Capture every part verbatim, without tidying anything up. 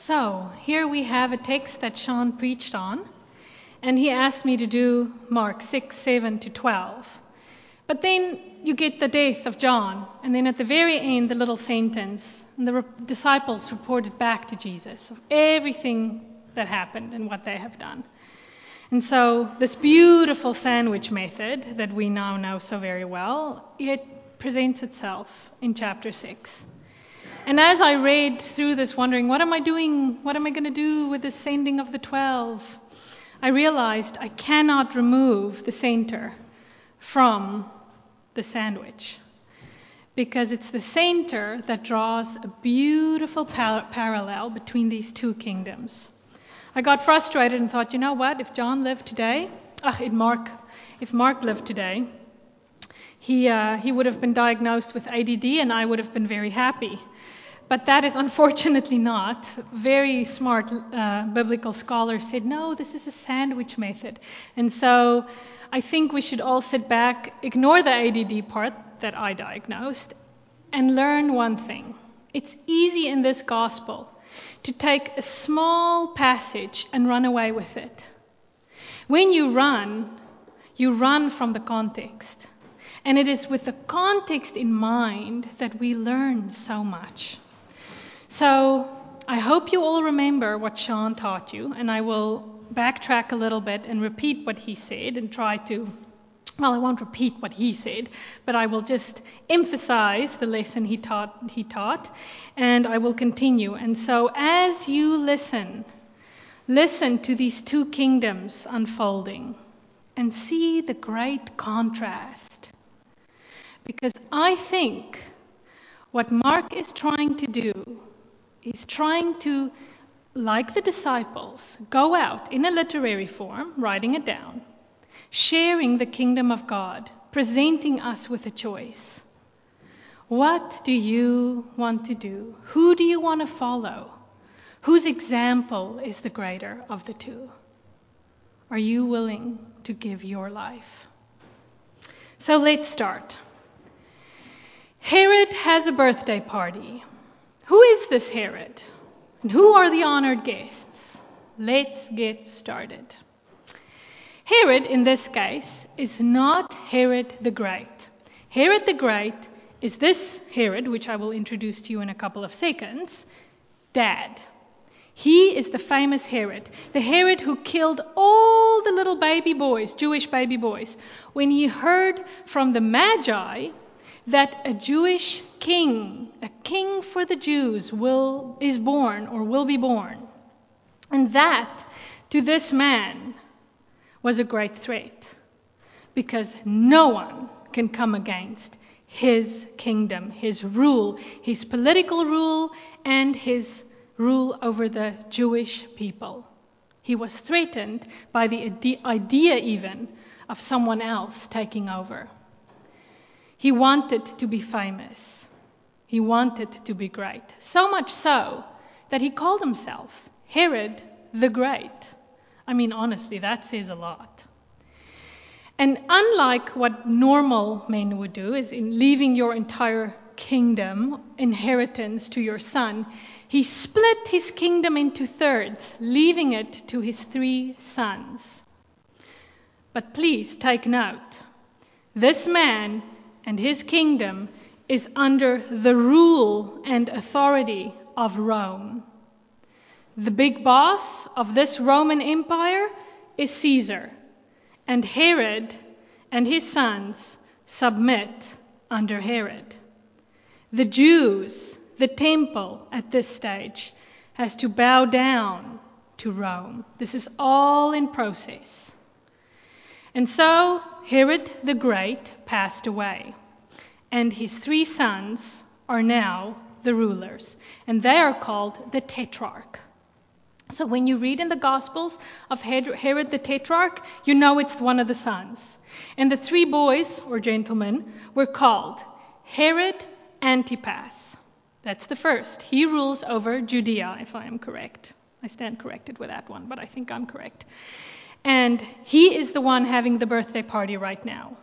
So here we have a text that Sean preached on, and he asked me to do Mark six, seven to twelve. But then you get the death of John, and then at the very end, the little sentence, and the re- disciples reported back to Jesus of everything that happened and what they have done. And so this beautiful sandwich method that we now know so very well, it presents itself in chapter six. And as I read through this wondering, what am I doing? What am I going to do with the sending of the twelve? I realized I cannot remove the center from the sandwich, because it's the center that draws a beautiful par- parallel between these two kingdoms. I got frustrated and thought, you know what, if John lived today, ah, if Mark, if Mark lived today, he uh, he would have been diagnosed with A D D and I would have been very happy. But that is unfortunately not. Very smart uh, biblical scholars said, no, this is a sandwich method. And so I think we should all sit back, ignore the A D D part that I diagnosed, and learn one thing. It's easy in this gospel to take a small passage and run away with it. When you run, you run from the context. And it is with the context in mind that we learn so much. So I hope you all remember what Sean taught you, and I will backtrack a little bit and repeat what he said and try to, well, I won't repeat what he said, but I will just emphasize the lesson he taught, he taught, and I will continue. And so as you listen, listen to these two kingdoms unfolding and see the great contrast. Because I think what Mark is trying to do is trying to, like the disciples, go out in a literary form, writing it down, sharing the kingdom of God, presenting us with a choice. What do you want to do? Who do you want to follow? Whose example is the greater of the two? Are you willing to give your life? So let's start. Herod has a birthday party. Who is this Herod? And who are the honored guests? Let's get started. Herod, in this case, is not Herod the Great. Herod the Great is this Herod, which I will introduce to you in a couple of seconds, dad. He is the famous Herod, the Herod who killed all the little baby boys, Jewish baby boys, when he heard from the Magi that a Jewish king, a king for the Jews, will is born or will be born. And that, to this man, was a great threat, because no one can come against his kingdom, his rule, his political rule, and his rule over the Jewish people. He was threatened by the idea even of someone else taking over. He wanted to be famous. He wanted to be great. So much so that he called himself Herod the Great. I mean, honestly, that says a lot. And unlike what normal men would do, is in leaving your entire kingdom, inheritance to your son, he split his kingdom into thirds, leaving it to his three sons. But please take note, this man and his kingdom is under the rule and authority of Rome. The big boss of this Roman Empire is Caesar, and Herod and his sons submit under Herod. The Jews, the temple at this stage, has to bow down to Rome. This is all in process. And so Herod the Great passed away, and his three sons are now the rulers, and they are called the Tetrarch. So when you read in the Gospels of Herod the Tetrarch, you know it's one of the sons. And the three boys, or gentlemen, were called Herod Antipas. That's the first. He rules over Judea, if I am correct. I stand corrected with that one, but I think I'm correct. And he is the one having the birthday party right now.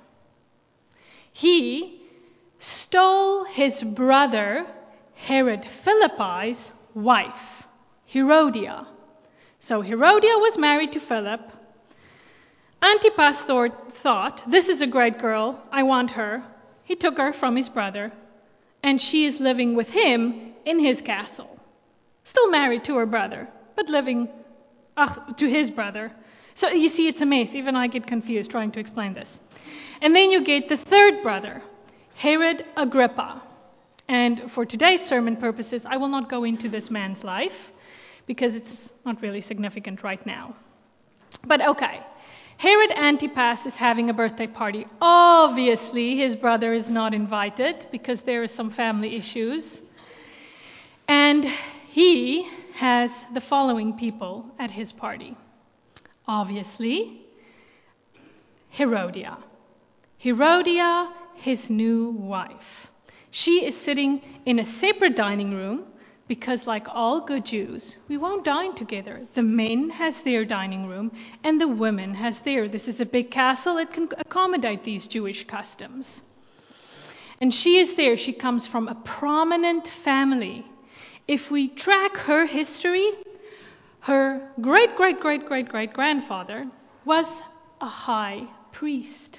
He stole his brother Herod Philippi's wife, Herodia. So Herodia was married to Philip. Antipas thought, this is a great girl, I want her. He took her from his brother, and she is living with him in his castle. Still married to her brother, but living uh, to his brother. So you see, it's a mess. Even I get confused trying to explain this. And then you get the third brother, Herod Agrippa. And for today's sermon purposes, I will not go into this man's life, because it's not really significant right now. But okay, Herod Antipas is having a birthday party. Obviously, his brother is not invited because there are some family issues. And he has the following people at his party. Obviously, Herodia. Herodia, his new wife. She is sitting in a separate dining room because, like all good Jews, we won't dine together. The men has their dining room and the women has their. This is a big castle. It can accommodate these Jewish customs. And she is there. She comes from a prominent family. If we track her history, her great, great, great, great, great grandfather was a high priest.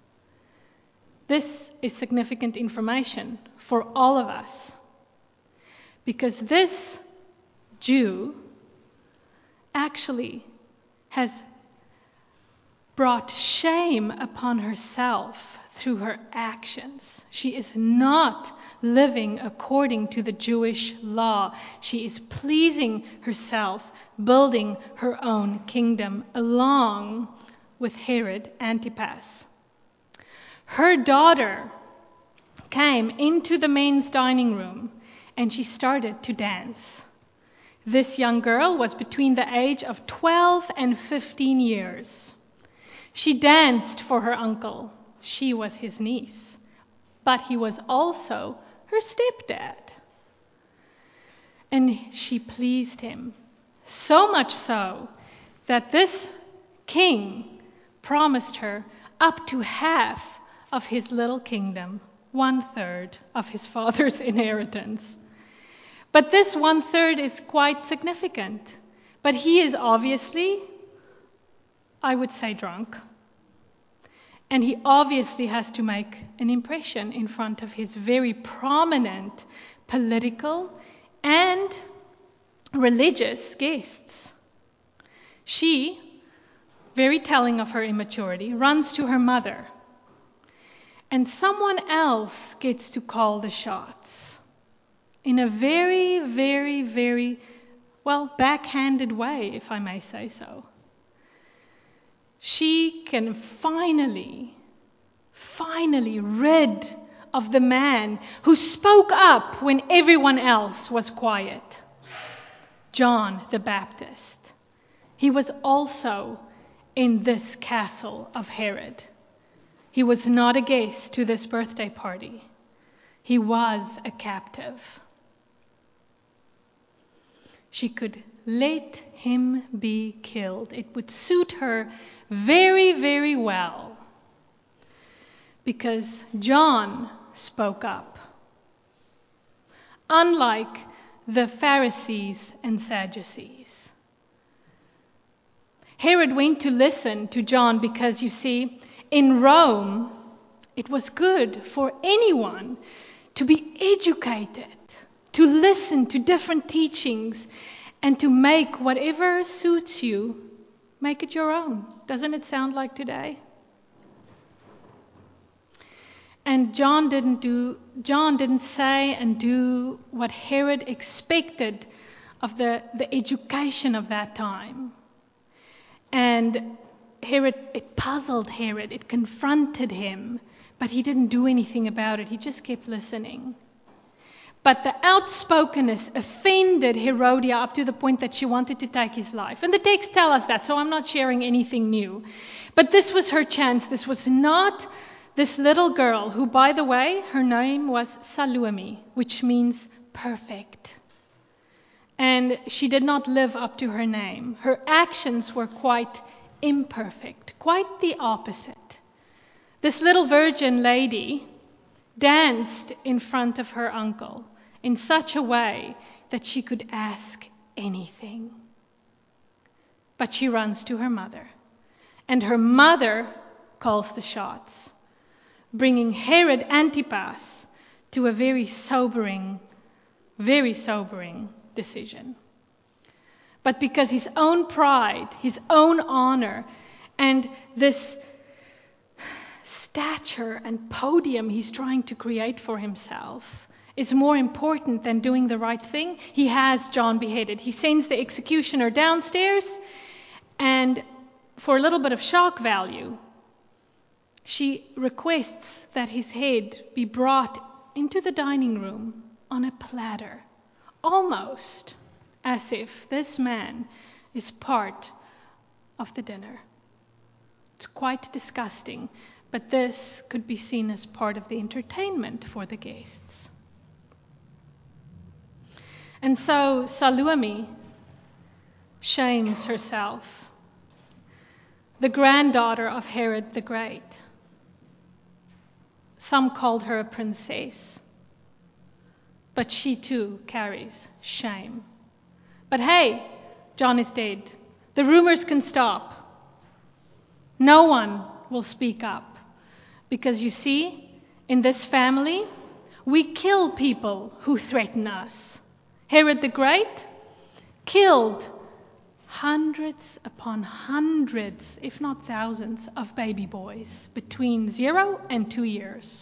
This is significant information for all of us. Because this Jew actually has brought shame upon herself through her actions. She is not living according to the Jewish law. She is pleasing herself, building her own kingdom along with Herod Antipas. Her daughter came into the men's dining room and she started to dance. This young girl was between the age of twelve and fifteen years. She danced for her uncle. She was his niece, but he was also her stepdad. And she pleased him, so much so that this king promised her up to half of his little kingdom, one third of his father's inheritance. But this one third is quite significant. But he is obviously, I would say, drunk. And he obviously has to make an impression in front of his very prominent political and religious guests. She, very telling of her immaturity, runs to her mother. And someone else gets to call the shots. In a very, very, very, well, backhanded way, if I may say so. She can finally, finally rid of the man who spoke up when everyone else was quiet. John the Baptist. He was also in this castle of Herod. He was not a guest to this birthday party. He was a captive. She could let him be killed. It would suit her very, very well. Because John spoke up. Unlike the Pharisees and Sadducees. Herod went to listen to John because, you see, in Rome, it was good for anyone to be educated, to listen to different teachings, and to make whatever suits you, make it your own. Doesn't it sound like today? And John didn't do, John didn't say and do what Herod expected of the, the education of that time. And Herod, it puzzled Herod, it confronted him, but he didn't do anything about it. He just kept listening. But the outspokenness offended Herodia up to the point that she wanted to take his life. And the texts tell us that, so I'm not sharing anything new. But this was her chance. This was not this little girl who, by the way, her name was Salome, which means perfect. And she did not live up to her name. Her actions were quite imperfect, quite the opposite. This little virgin lady danced in front of her uncle in such a way that she could ask anything. But she runs to her mother, and her mother calls the shots, bringing Herod Antipas to a very sobering, very sobering decision. But because his own pride, his own honor, and this stature and podium he's trying to create for himself is more important than doing the right thing, he has John beheaded. He sends the executioner downstairs, and for a little bit of shock value, she requests that his head be brought into the dining room on a platter, almost as if this man is part of the dinner. It's quite disgusting, but this could be seen as part of the entertainment for the guests. And so Salome shames herself, the granddaughter of Herod the Great. Some called her a princess, but she too carries shame. But hey, John is dead. The rumors can stop. No one will speak up. Because you see, in this family, we kill people who threaten us. Herod the Great killed hundreds upon hundreds, if not thousands, of baby boys between zero and two years.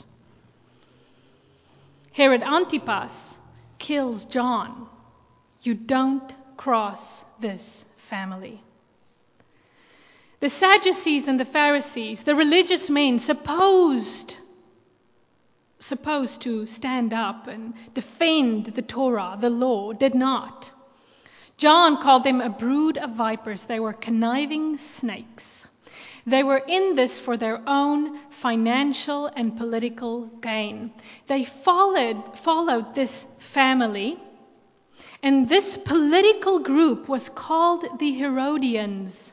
Herod Antipas kills John. You don't cross this family. The Sadducees and the Pharisees, the religious men supposed, supposed to stand up and defend the Torah, the law, did not. John called them a brood of vipers. They were conniving snakes. They were in this for their own financial and political gain. They followed, followed this family, and this political group was called the Herodians.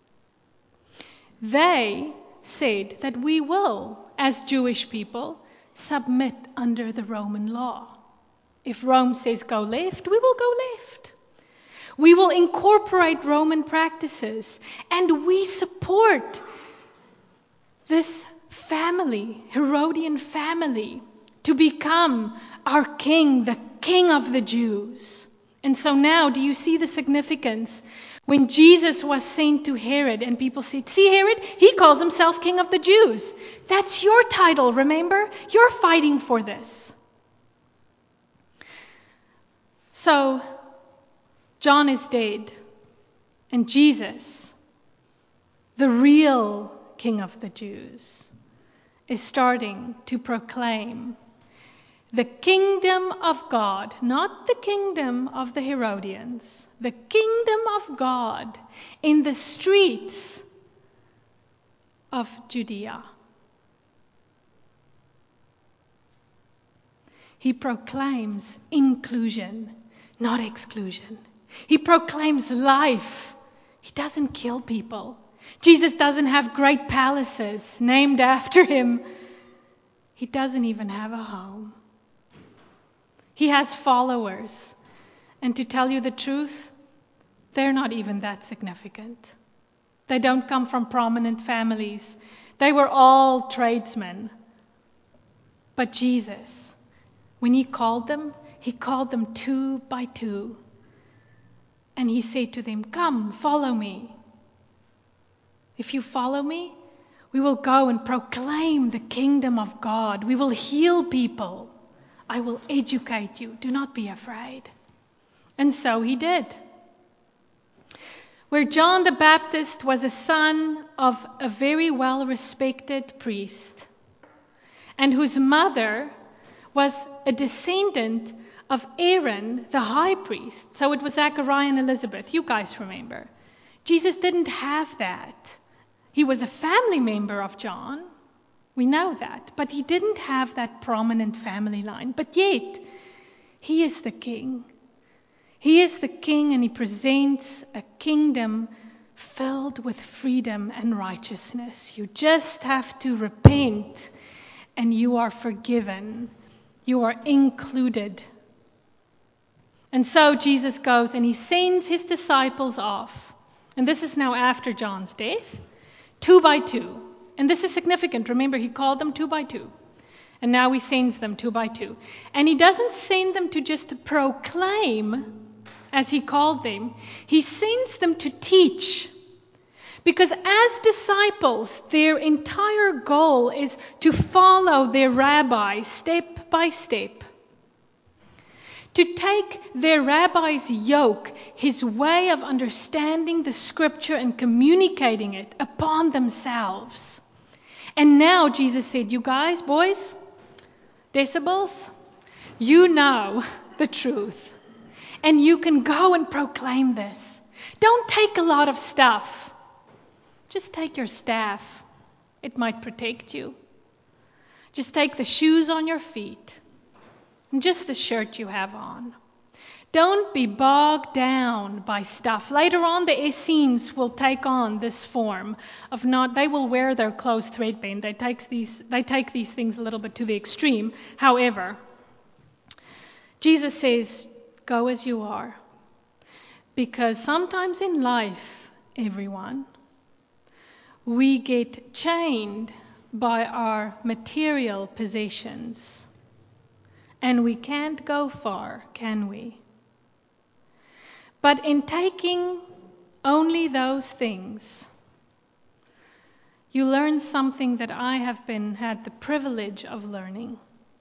They said that we will, as Jewish people, submit under the Roman law. If Rome says go left, we will go left. We will incorporate Roman practices, and we support this family, Herodian family, to become our king, the king of the Jews. And so now, do you see the significance? When Jesus was sent to Herod and people said, see Herod, he calls himself king of the Jews. That's your title, remember? You're fighting for this. So, John is dead, and Jesus, the real King of the Jews, is starting to proclaim the kingdom of God, not the kingdom of the Herodians, the kingdom of God in the streets of Judea. He proclaims inclusion, not exclusion. He proclaims life. He doesn't kill people. Jesus doesn't have great palaces named after him. He doesn't even have a home. He has followers. And to tell you the truth, they're not even that significant. They don't come from prominent families. They were all tradesmen. But Jesus, when he called them, he called them two by two. And he said to them, come, follow me. If you follow me, we will go and proclaim the kingdom of God. We will heal people. I will educate you. Do not be afraid. And so he did. Where John the Baptist was a son of a very well-respected priest, and whose mother was a descendant of Aaron, the high priest. So it was Zachariah and Elizabeth. You guys remember. Jesus didn't have that. He was a family member of John. We know that. But he didn't have that prominent family line. But yet, he is the king. He is the king, and he presents a kingdom filled with freedom and righteousness. You just have to repent, and you are forgiven. You are included. And so Jesus goes and he sends his disciples off. And this is now after John's death, two by two. And this is significant. Remember, he called them two by two. And now he sends them two by two. And he doesn't send them to just proclaim, as he called them. He sends them to teach. Because as disciples, their entire goal is to follow their rabbi step by step. To take their rabbi's yoke, his way of understanding the scripture and communicating it, upon themselves. And now Jesus said, you guys, boys, decibels, you know the truth. And you can go and proclaim this. Don't take a lot of stuff. Just take your staff. It might protect you. Just take the shoes on your feet. And just the shirt you have on. Don't be bogged down by stuff. Later on, the Essenes will take on this form of not, they will wear their clothes threadband. They take these, they take these things a little bit to the extreme. However, Jesus says, go as you are. Because sometimes in life, everyone, we get chained by our material possessions. And we can't go far, can we? But in taking only those things, you learn something that I have been had the privilege of learning.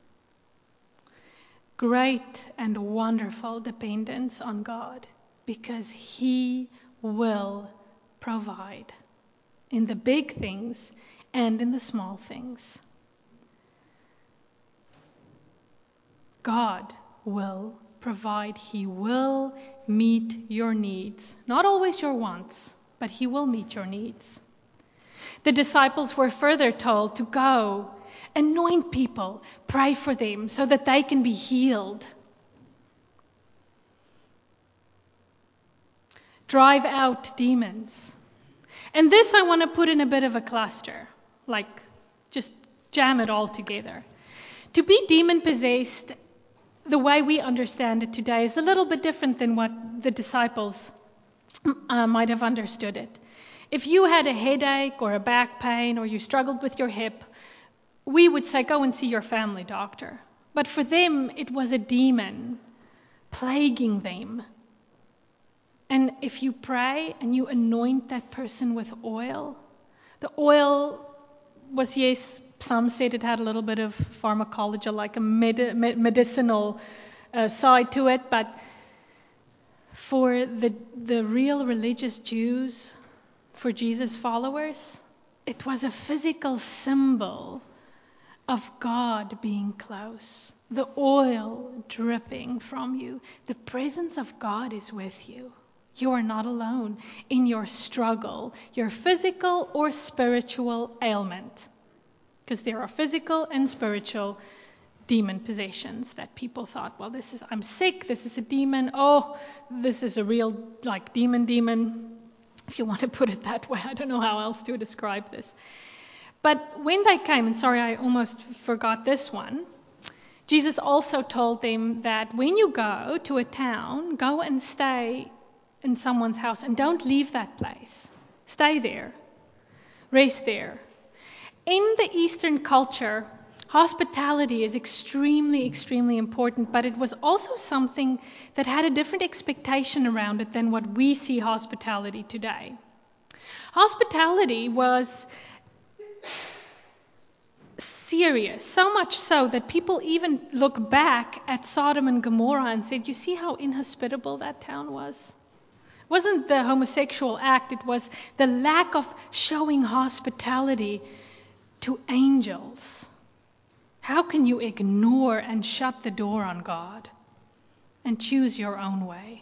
Great and wonderful dependence on God, because He will provide in the big things and in the small things. God will provide. He will meet your needs. Not always your wants, but He will meet your needs. The disciples were further told to go, anoint people, pray for them so that they can be healed. Drive out demons. And this I want to put in a bit of a cluster, like just jam it all together. To be demon-possessed, the way we understand it today is a little bit different than what the disciples uh, might have understood it. If you had a headache or a back pain or you struggled with your hip, we would say, go and see your family doctor. But for them, it was a demon plaguing them. And if you pray and you anoint that person with oil, the oil was, yes, some said it had a little bit of pharmacology, like a med- medicinal uh, side to it, but for the the real religious Jews, for Jesus' followers, it was a physical symbol of God being close. The oil dripping from you. The presence of God is with you. You are not alone in your struggle, your physical or spiritual ailment. Because there are physical and spiritual demon possessions that people thought, well, this is, I'm sick, this is a demon, oh, this is a real, like, demon, demon, if you want to put it that way. I don't know how else to describe this. But when they came, and sorry, I almost forgot this one, Jesus also told them that when you go to a town, go and stay in someone's house and don't leave that place. Stay there. Rest there. In the Eastern culture, hospitality is extremely, extremely important, but it was also something that had a different expectation around it than what we see hospitality today. Hospitality was serious, so much so that people even look back at Sodom and Gomorrah and said, you see how inhospitable that town was? It wasn't the homosexual act, it was the lack of showing hospitality to angels. How can you ignore and shut the door on God and choose your own way?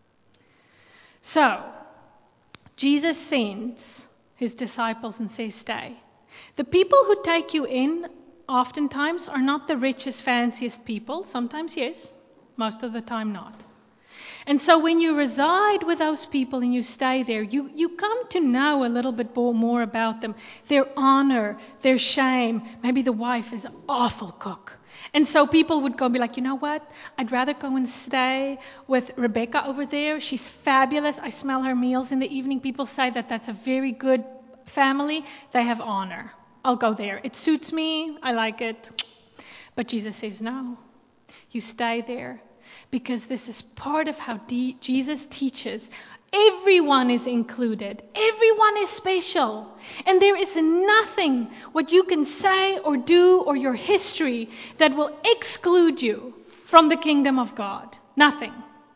So, Jesus sends his disciples and says, stay. The people who take you in oftentimes are not the richest, fanciest people. Sometimes yes, most of the time not. And so when you reside with those people and you stay there, you, you come to know a little bit more about them. Their honor, their shame. Maybe the wife is an awful cook. And so people would go and be like, you know what? I'd rather go and stay with Rebecca over there. She's fabulous. I smell her meals in the evening. People say that that's a very good family. They have honor. I'll go there. It suits me. I like it. But Jesus says, no, you stay there. Because this is part of how D- Jesus teaches. Everyone is included. Everyone is special. And there is nothing what you can say or do or your history that will exclude you from the kingdom of God. Nothing.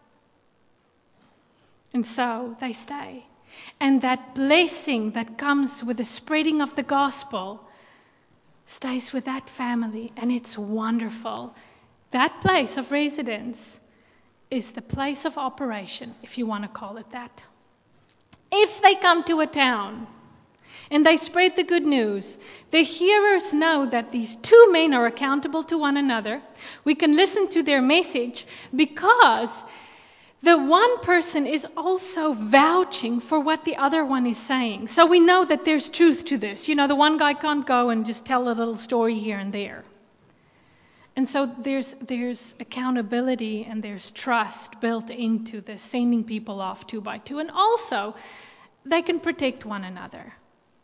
And so they stay. And that blessing that comes with the spreading of the gospel stays with that family. And it's wonderful. That place of residence is the place of operation, if you want to call it that. If they come to a town and they spread the good news, the hearers know that these two men are accountable to one another. We can listen to their message because the one person is also vouching for what the other one is saying. So we know that there's truth to this. You know, the one guy can't go and just tell a little story here and there. And so there's there's accountability and there's trust built into the sending people off two by two. And also, they can protect one another.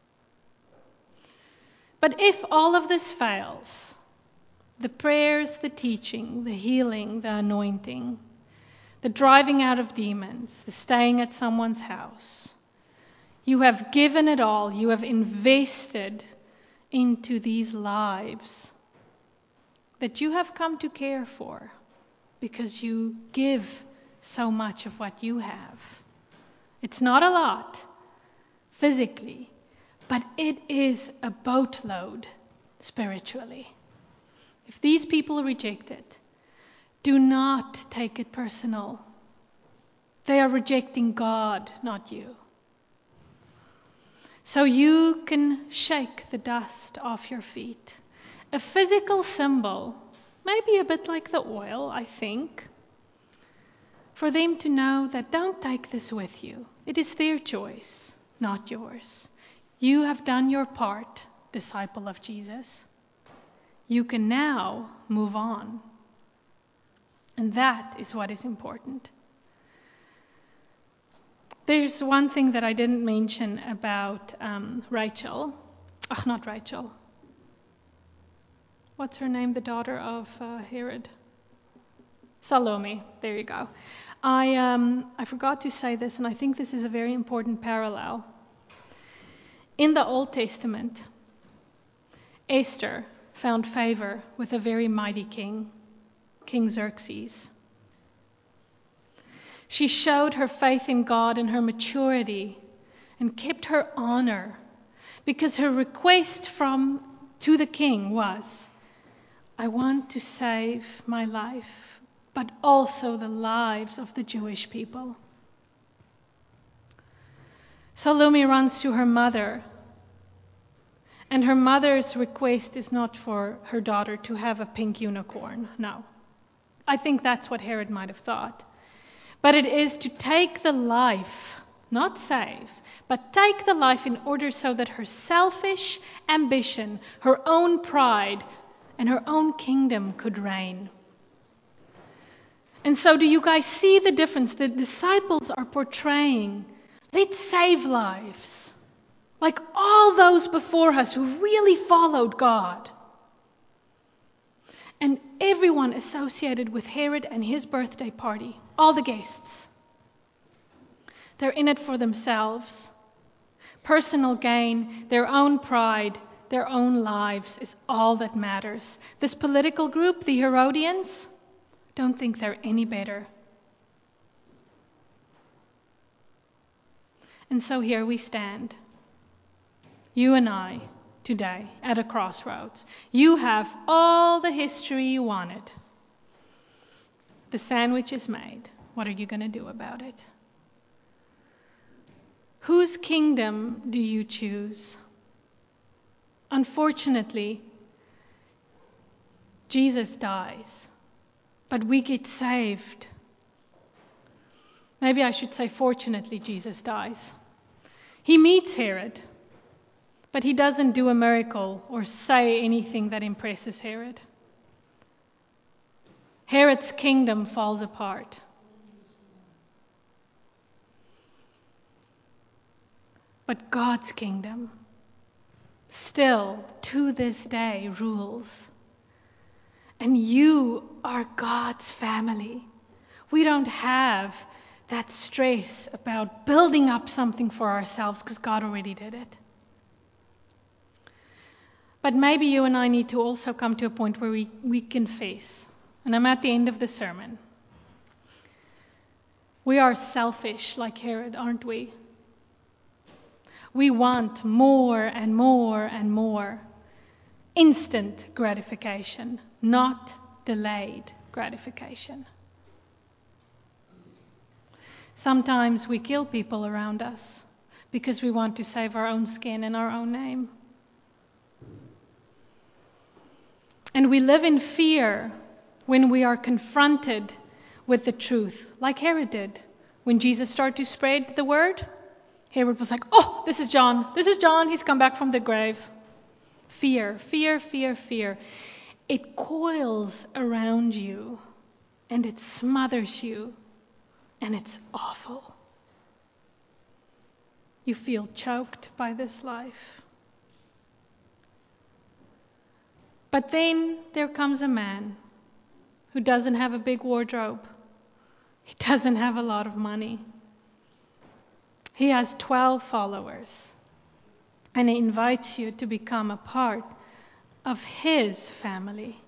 But if all of this fails, the prayers, the teaching, the healing, the anointing, the driving out of demons, the staying at someone's house, you have given it all. You have invested into these lives that you have come to care for because you give so much of what you have. It's not a lot physically, but it is a boatload spiritually. If these people reject it, do not take it personal. They are rejecting God, not you. So you can shake the dust off your feet. A physical symbol, maybe a bit like the oil, I think, for them to know that don't take this with you. It is their choice, not yours. You have done your part, disciple of Jesus. You can now move on. And that is what is important. There's one thing that I didn't mention about um, Rachel. Oh, not Rachel. What's her name? The daughter of uh, Herod? Salome. There you go. I um, I forgot to say this, and I think this is a very important parallel. In the Old Testament, Esther found favor with a very mighty king, King Xerxes. She showed her faith in God and her maturity and kept her honor because her request from to the king was, I want to save my life, but also the lives of the Jewish people. Salome runs to her mother, and her mother's request is not for her daughter to have a pink unicorn. No. I think that's what Herod might have thought. But it is to take the life, not save, but take the life in order so that her selfish ambition, her own pride, and her own kingdom could reign. And so do you guys see the difference? The disciples are portraying, let's save lives. Like all those before us who really followed God. And everyone associated with Herod and his birthday party, all the guests, they're in it for themselves. Personal gain, their own pride, their own lives is all that matters. This political group, the Herodians, don't think they're any better. And so here we stand. You and I, today, at a crossroads. You have all the history you wanted. The sandwich is made. What are you going to do about it? Whose kingdom do you choose? Unfortunately, Jesus dies, but we get saved. Maybe I should say, fortunately, Jesus dies. He meets Herod. But he doesn't do a miracle or say anything that impresses Herod. Herod's kingdom falls apart. But God's kingdom still, to this day, rules. And you are God's family. We don't have that stress about building up something for ourselves because God already did it. But maybe you and I need to also come to a point where we, we confess. And I'm at the end of the sermon. We are selfish like Herod, aren't we? We want more and more and more. Instant gratification, not delayed gratification. Sometimes we kill people around us because we want to save our own skin and our own name. And we live in fear when we are confronted with the truth, like Herod did. When Jesus started to spread the word, Herod was like, oh, this is John. This is John. He's come back from the grave. Fear, fear, fear, fear. It coils around you and it smothers you and it's awful. You feel choked by this life. But then there comes a man who doesn't have a big wardrobe. He doesn't have a lot of money. He has twelve followers. And he invites you to become a part of his family.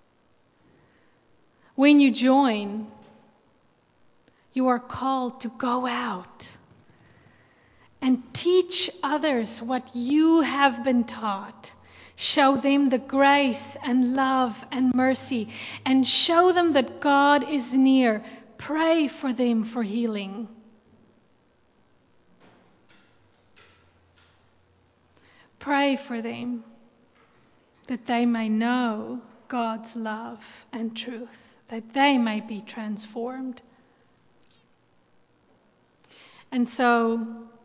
When you join, you are called to go out and teach others what you have been taught. Show them the grace and love and mercy, and show them that God is near. Pray for them for healing. Pray for them that they may know God's love and truth, that they may be transformed. And so,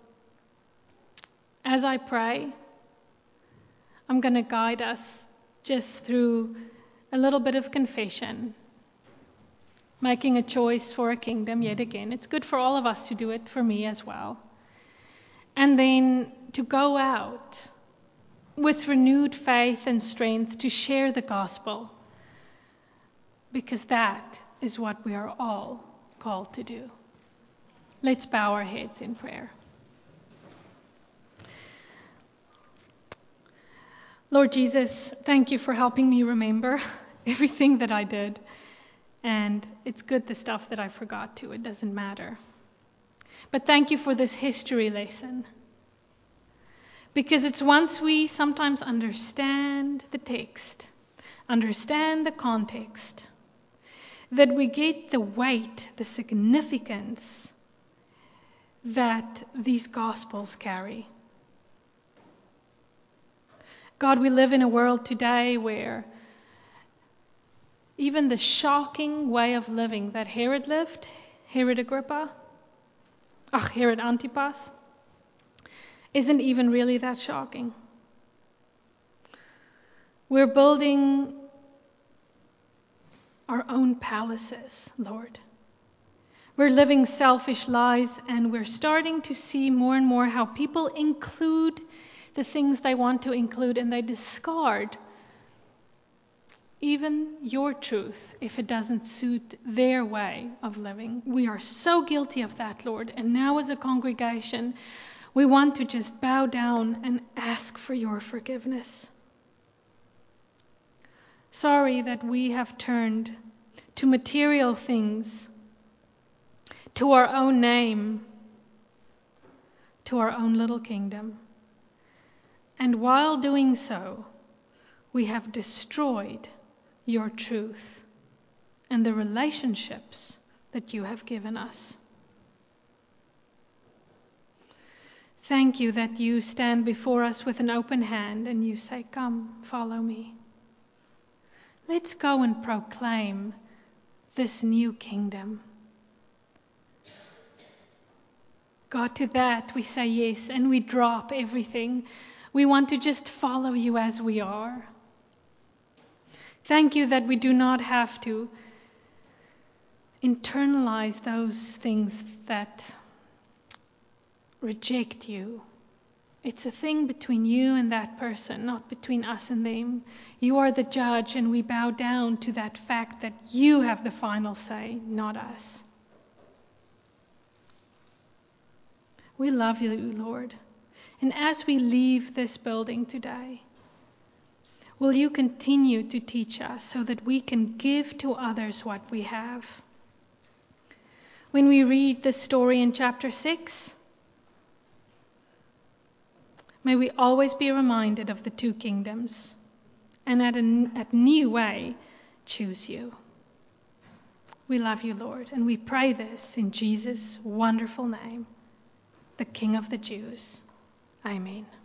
as I pray, I'm going to guide us just through a little bit of confession, making a choice for a kingdom yet again. It's good for all of us to do it, for me as well. And then to go out with renewed faith and strength to share the gospel, because that is what we are all called to do. Let's bow our heads in prayer. Lord Jesus, thank you for helping me remember everything that I did. And it's good the stuff that I forgot too. It doesn't matter. But thank you for this history lesson. Because it's once we sometimes understand the text, understand the context, that we get the weight, the significance that these Gospels carry. God, we live in a world today where even the shocking way of living that Herod lived, Herod Agrippa, ach, Herod Antipas, isn't even really that shocking. We're building our own palaces, Lord. We're living selfish lives, and we're starting to see more and more how people include the things they want to include, and they discard even your truth if it doesn't suit their way of living. We are so guilty of that, Lord. And now as a congregation, we want to just bow down and ask for your forgiveness. Sorry that we have turned to material things, to our own name, to our own little kingdom. And while doing so, we have destroyed your truth and the relationships that you have given us. Thank you that you stand before us with an open hand and you say, come, follow me. Let's go and proclaim this new kingdom. God, to that we say yes, and we drop everything. We want to just follow you as we are. Thank you that we do not have to internalize those things that reject you. It's a thing between you and that person, not between us and them. You are the judge, and we bow down to that fact that you have the final say, not us. We love you, Lord. And as we leave this building today, will you continue to teach us so that we can give to others what we have? When we read the story in chapter six, may we always be reminded of the two kingdoms, and at a at new way choose you. We love you, Lord, and we pray this in Jesus' wonderful name, the King of the Jews. Amen.